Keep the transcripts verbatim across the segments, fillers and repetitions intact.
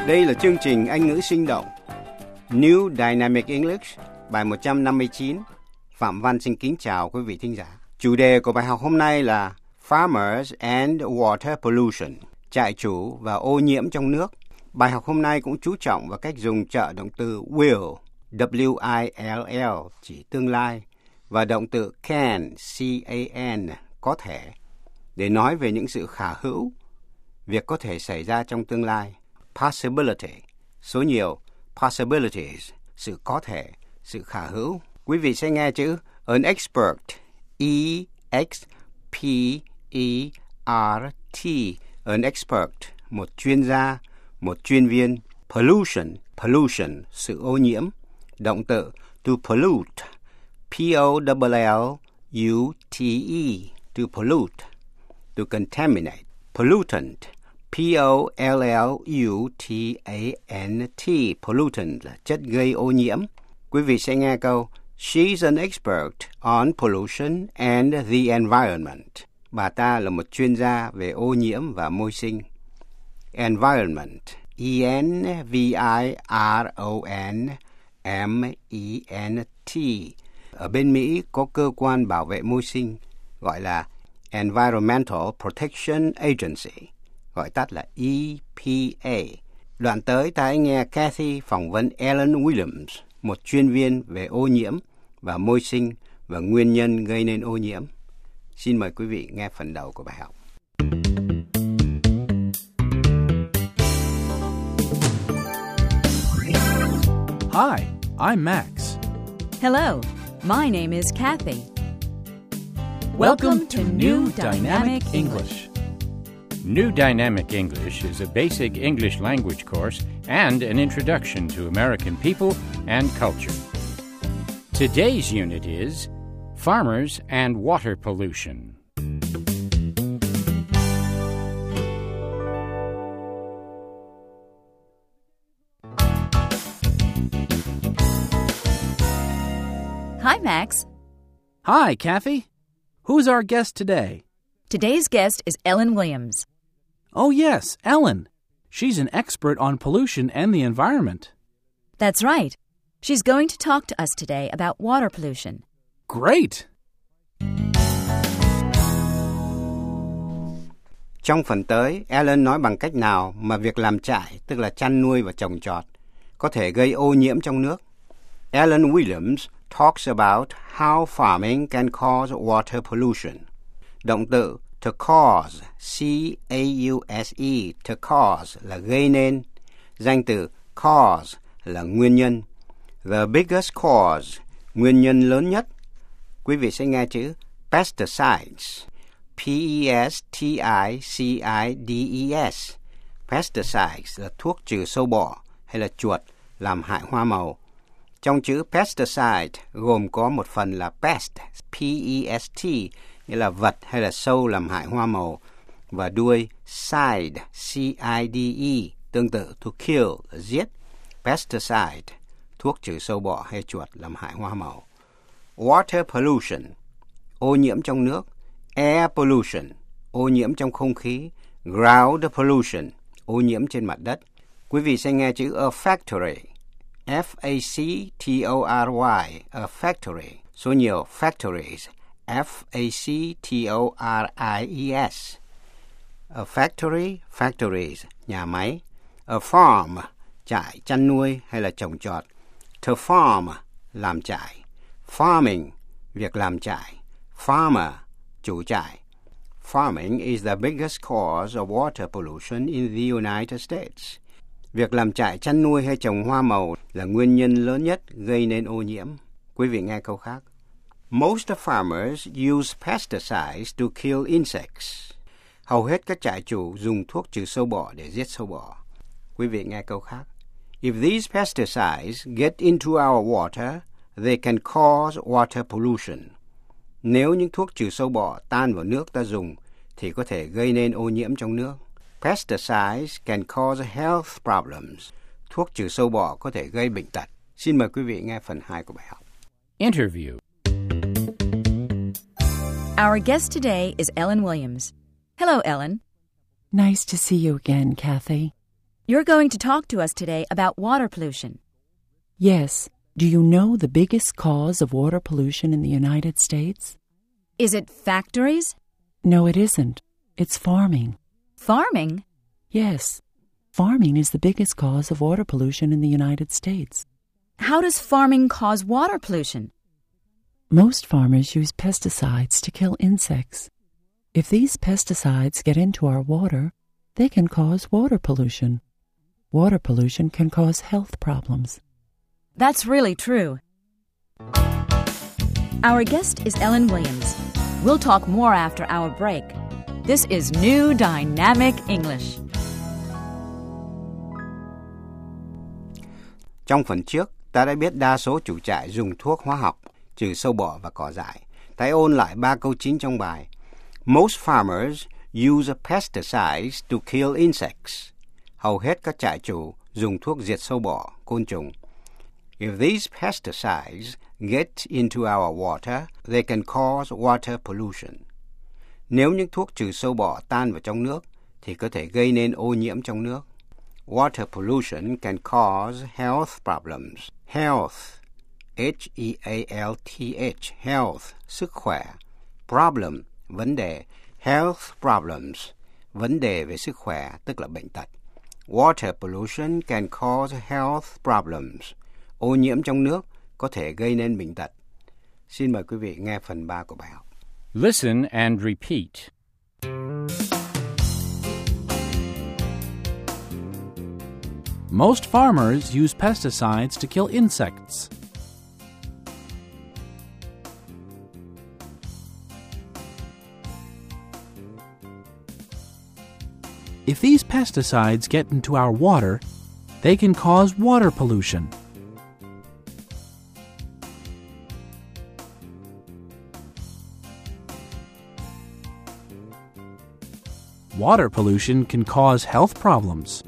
Đây là chương trình Anh ngữ sinh động New Dynamic English, bài một trăm năm mươi chín. Phạm Văn xin kính chào quý vị thính giả. Chủ đề của bài học hôm nay là Farmers and Water Pollution, trại chủ và ô nhiễm trong nước. Bài học hôm nay cũng chú trọng vào cách dùng trợ động từ will, W I L L, chỉ tương lai, và động từ can, C A N, có thể, để nói về những sự khả hữu, việc có thể xảy ra trong tương lai. Possibility, số nhiều, possibilities, sự có thể, sự khả hữu. Quý vị sẽ nghe chữ an expert, E X P E R T, an expert, một chuyên gia, một chuyên viên. Pollution, pollution, sự ô nhiễm. Động từ to pollute, P O L L U T E, to pollute, to contaminate. Pollutant, P O L L U T A N T, pollutant là chất gây ô nhiễm. Quý vị sẽ nghe câu She's an expert on pollution and the environment. Bà ta là một chuyên gia về ô nhiễm và môi sinh. Environment, E N V I R O N M E N T. Ở bên Mỹ có cơ quan bảo vệ môi sinh gọi là Environmental Protection Agency, gọi tắt là E P A. Đoạn tới ta hãy nghe Kathy phỏng vấn Alan Williams, một chuyên viên về ô nhiễm và môi sinh và nguyên nhân gây nên ô nhiễm. Xin mời quý vị nghe phần đầu của bài học. Hi, I'm Max. Hello, my name is Kathy. Welcome to New Dynamic English. New Dynamic English is a basic English language course and an introduction to American people and culture. Today's unit is Farmers and Water Pollution. Hi, Max. Hi, Kathy. Who's our guest today? Today's guest is Ellen Williams. Oh, yes, Ellen. She's an expert on pollution and the environment. That's right. She's going to talk to us today about water pollution. Great! Trong phần tới, Ellen nói bằng cách nào mà việc làm trại, tức là chăn nuôi và trồng trọt, có thể gây ô nhiễm trong nước. Alan Williams talks about how farming can cause water pollution. Động từ to cause, C A U S E, to cause là gây nên. Danh từ cause là nguyên nhân. The biggest cause, nguyên nhân lớn nhất. Quý vị sẽ nghe chữ pesticides, P E S T I C I D E S. Pesticides là thuốc trừ sâu bọ hay là chuột làm hại hoa màu. Trong chữ pesticide gồm có một phần là pest, P E S T, nghĩa là vật hay là sâu làm hại hoa màu, và đuôi side, C I D E, tương tự to kill, là giết. Pesticide, thuốc trừ sâu bọ hay chuột làm hại hoa màu. Water pollution, ô nhiễm trong nước. Air pollution, ô nhiễm trong không khí. Ground pollution, ô nhiễm trên mặt đất. Quý vị sẽ nghe chữ a factory, F A C T O R Y, a factory. Số nhiều factories, F A C T O R I E S. A factory, factories, nhà máy. A farm, trại chăn nuôi hay là trồng trọt. To farm, làm trại. Farming, việc làm trại. Farmer, chủ trại. Farming is the biggest cause of water pollution in the United States. Việc làm trại chăn nuôi hay trồng hoa màu là nguyên nhân lớn nhất gây nên ô nhiễm. Quý vị nghe câu khác. Most farmers use pesticides to kill insects. Hầu hết các trại chủ dùng thuốc trừ sâu bọ để giết sâu bọ. Quý vị nghe câu khác. If these pesticides get into our water, they can cause water pollution. Nếu những thuốc trừ sâu bọ tan vào nước ta dùng, thì có thể gây nên ô nhiễm trong nước. Pesticides can cause health problems. Thuốc trừ sâu bọ có thể gây bệnh tật. Xin mời quý vị nghe phần hai của bài học. Interview. Our guest today is Ellen Williams. Hello, Ellen. Nice to see you again, Kathy. You're going to talk to us today about water pollution. Yes. Do you know the biggest cause of water pollution in the United States? Is it factories? No, it isn't. It's farming. Farming? Yes. Farming is the biggest cause of water pollution in the United States. How does farming cause water pollution? Most farmers use pesticides to kill insects. If these pesticides get into our water, they can cause water pollution. Water pollution can cause health problems. That's really true. Our guest is Ellen Williams. We'll talk more after our break. This is New Dynamic English. Trong phần trước, ta đã biết đa số chủ trại dùng thuốc hóa học trừ sâu bọ và cỏ dại. Ta ôn lại ba câu chính trong bài. Most farmers use pesticides to kill insects. Hầu hết các trại chủ dùng thuốc diệt sâu bọ, côn trùng. If these pesticides get into our water, they can cause water pollution. Nếu những thuốc trừ sâu bọ tan vào trong nước, thì có thể gây nên ô nhiễm trong nước. Water pollution can cause health problems. Health, H E A L T H, health, sức khỏe. Problem, vấn đề. Health problems, vấn đề về sức khỏe, tức là bệnh tật. Water pollution can cause health problems. Ô nhiễm trong nước có thể gây nên bệnh tật. Xin mời quý vị nghe phần ba của bài học. Listen and repeat. Most farmers use pesticides to kill insects. If these pesticides get into our water, they can cause water pollution. Water pollution can cause health problems.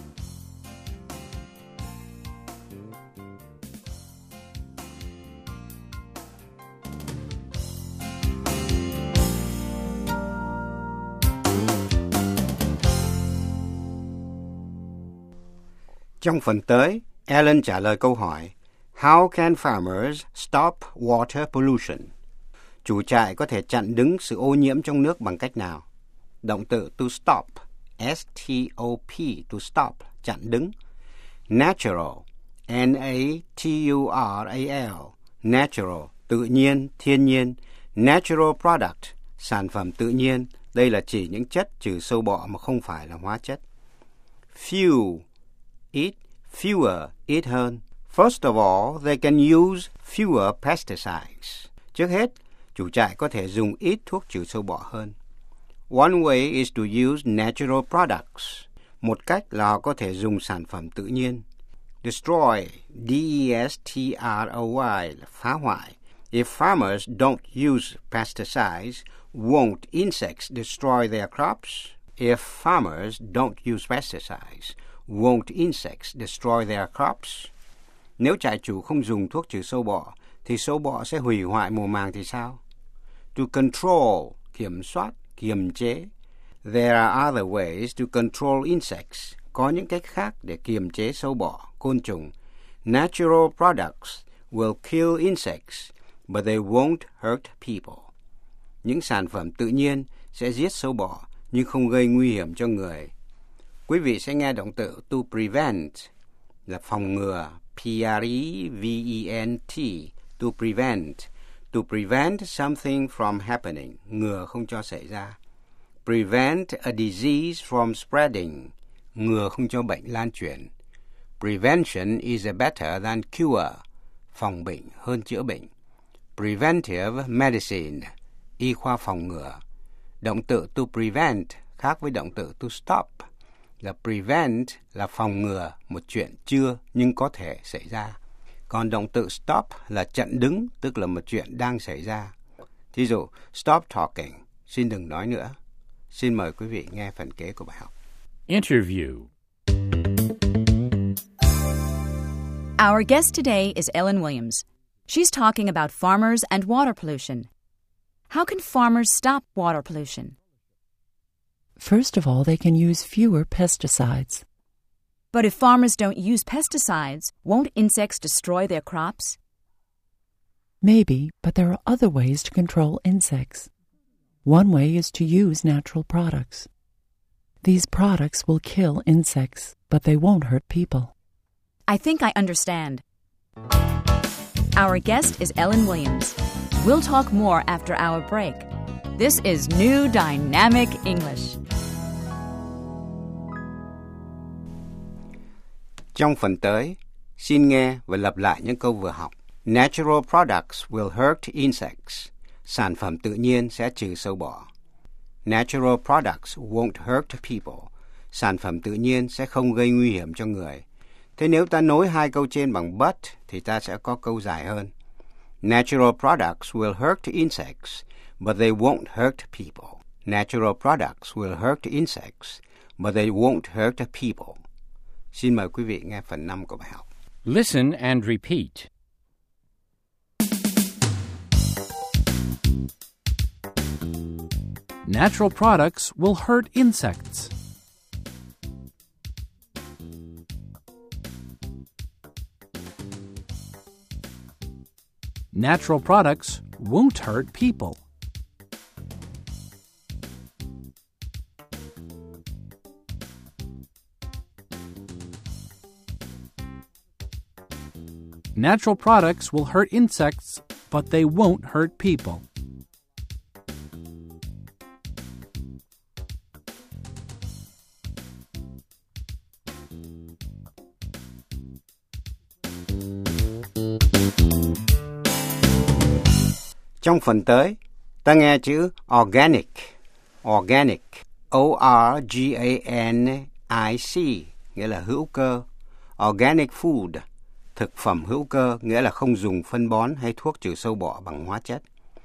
Trong phần tới, Ellen trả lời câu hỏi How can farmers stop water pollution? Chủ trại có thể chặn đứng sự ô nhiễm trong nước bằng cách nào? Động từ to stop, S T O P, to stop, chặn đứng. Natural, N A T U R A L, natural, tự nhiên, thiên nhiên. Natural product, sản phẩm tự nhiên. Đây là chỉ những chất trừ sâu bọ mà không phải là hóa chất. Few, ít, fewer, ít hơn. First of all, they can use fewer pesticides. Trước hết, chủ trại có thể dùng ít thuốc trừ sâu bọ hơn. One way is to use natural products. Một cách là họ có thể dùng sản phẩm tự nhiên. Destroy, D E S T R O Y, là phá hoại. If farmers don't use pesticides, won't insects destroy their crops? If farmers don't use pesticides, won't insects destroy their crops? Nếu trại chủ không dùng thuốc trừ sâu bọ, thì sâu bọ sẽ hủy hoại mùa màng thì sao? To control, kiểm soát, kiềm chế. There are other ways to control insects. Có những cách khác để kiềm chế sâu bọ, côn trùng. Natural products will kill insects, but they won't hurt people. Những sản phẩm tự nhiên sẽ giết sâu bọ, nhưng không gây nguy hiểm cho người. Quý vị sẽ nghe động từ to prevent, là phòng ngừa, P R E V E N T, to prevent. To prevent something from happening, ngừa không cho xảy ra. Prevent a disease from spreading, ngừa không cho bệnh lan truyền. Prevention is better than cure, phòng bệnh hơn chữa bệnh. Preventive medicine, y khoa phòng ngừa. Động từ to prevent khác với động từ to stop. Là prevent là phòng ngừa một chuyện chưa nhưng có thể xảy ra. Còn động từ stop là chặn đứng, tức là một chuyện đang xảy ra. Thí dụ, stop talking, xin đừng nói nữa. Xin mời quý vị nghe phần kế của bài học. Interview. Our guest today is Ellen Williams. She's talking about farmers and water pollution. How can farmers stop water pollution? First of all, they can use fewer pesticides. But if farmers don't use pesticides, won't insects destroy their crops? Maybe, but there are other ways to control insects. One way is to use natural products. These products will kill insects, but they won't hurt people. I think I understand. Our guest is Ellen Williams. We'll talk more after our break. This is New Dynamic English. Trong phần tới, xin nghe và lặp lại những câu vừa học. Natural products will hurt insects. Sản phẩm tự nhiên sẽ trừ sâu bọ. Natural products won't hurt people. Sản phẩm tự nhiên sẽ không gây nguy hiểm cho người. Thế nếu ta nối hai câu trên bằng but thì ta sẽ có câu dài hơn. Natural products will hurt insects, but they won't hurt people. Natural products will hurt insects, but they won't hurt people. Xin mời quý vị nghe phần năm của bài học. Listen and repeat. Natural products will hurt insects. Natural products won't hurt people. Natural products will hurt insects, but they won't hurt people. Trong phần tới, ta nghe chữ organic, organic, O R G A N I C, nghĩa là hữu cơ. Organic food, thực phẩm hữu cơ, nghĩa là không dùng phân bón hay thuốc trừ sâu bọ bằng hóa chất.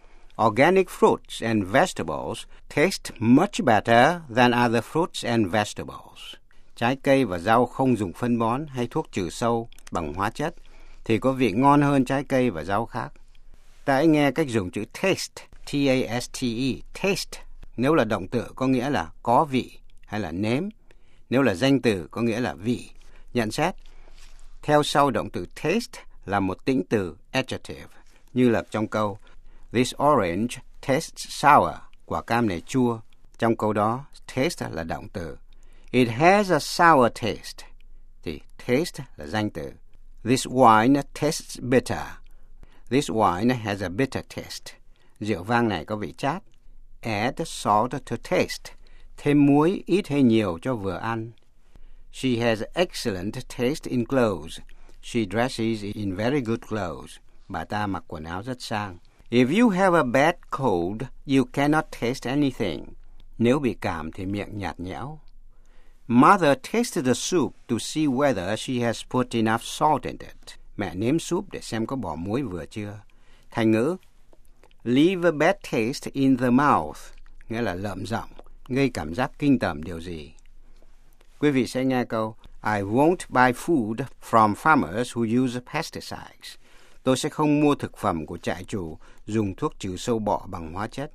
Organic fruits and vegetables taste much better than other fruits and vegetables. Trái cây và rau không dùng phân bón hay thuốc trừ sâu bằng hóa chất thì có vị ngon hơn trái cây và rau khác. Ta hãy nghe cách dùng chữ taste, T A S T E, taste. Nếu là động từ có nghĩa là có vị hay là nếm. Nếu là danh từ có nghĩa là vị. Nhận xét, theo sau động từ taste là một tĩnh từ adjective, như là trong câu This orange tastes sour. Quả cam này chua. Trong câu đó, taste là động từ. It has a sour taste. Thì taste là danh từ. This wine tastes bitter. This wine has a bitter taste. Rượu vang này có vị chát. Add salt to taste. Thêm muối ít hay nhiều cho vừa ăn. She has excellent taste in clothes. She dresses in very good clothes. Bà ta mặc quần áo rất sang. If you have a bad cold, you cannot taste anything. Nếu bị cảm thì miệng nhạt nhẽo. Mother tasted the soup to see whether she has put enough salt in it. Mẹ nếm súp để xem có bỏ muối vừa chưa. Thành ngữ leave a bad taste in the mouth, nghĩa là lợm giọng, gây cảm giác kinh tởm điều gì. Quý vị sẽ nghe câu I won't buy food from farmers who use pesticides. Tôi sẽ không mua thực phẩm của trại chủ dùng thuốc trừ sâu bọ bằng hóa chất.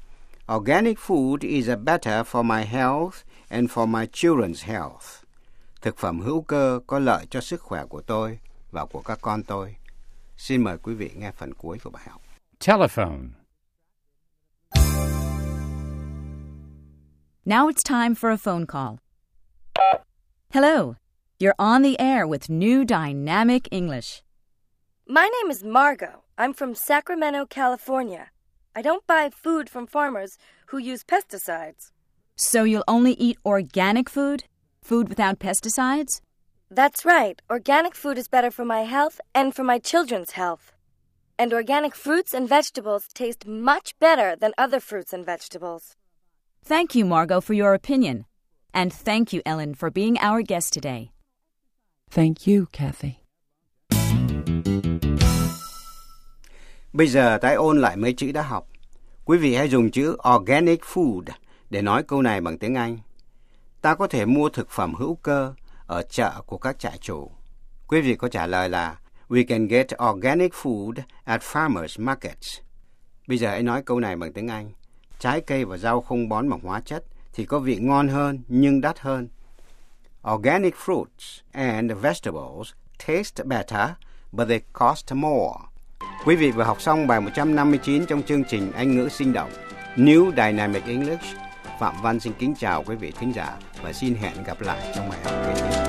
Organic food is a better for my health and for my children's health. Thực phẩm hữu cơ có lợi cho sức khỏe của tôi và của các con tôi. Xin mời quý vị nghe phần cuối của bài học. Telephone. Now it's time for a phone call. Hello, you're on the air with New Dynamic English. My name is Margot. I'm from Sacramento, California. I don't buy food from farmers who use pesticides. So you'll only eat organic food? Food without pesticides? That's right. Organic food is better for my health and for my children's health. And organic fruits and vegetables taste much better than other fruits and vegetables. Thank you, Margot, for your opinion. And thank you, Ellen, for being our guest today. Thank you, Kathy. Bây giờ ta ôn lại mấy chữ đã học. Quý vị hãy dùng chữ organic food để nói câu này bằng tiếng Anh. Ta có thể mua thực phẩm hữu cơ ở chợ của các trại chủ. Quý vị có trả lời là We can get organic food at farmers markets. Bây giờ hãy nói câu này bằng tiếng Anh. Trái cây và rau không bón bằng hóa chất thì có vị ngon hơn nhưng đắt hơn. Organic fruits and vegetables taste better, but they cost more. Quý vị vừa học xong bài một trăm năm mươi chín trong chương trình Anh ngữ sinh động New Dynamic English. Phạm Văn xin kính chào quý vị thính giả và xin hẹn gặp lại trong bài học kế tiếp.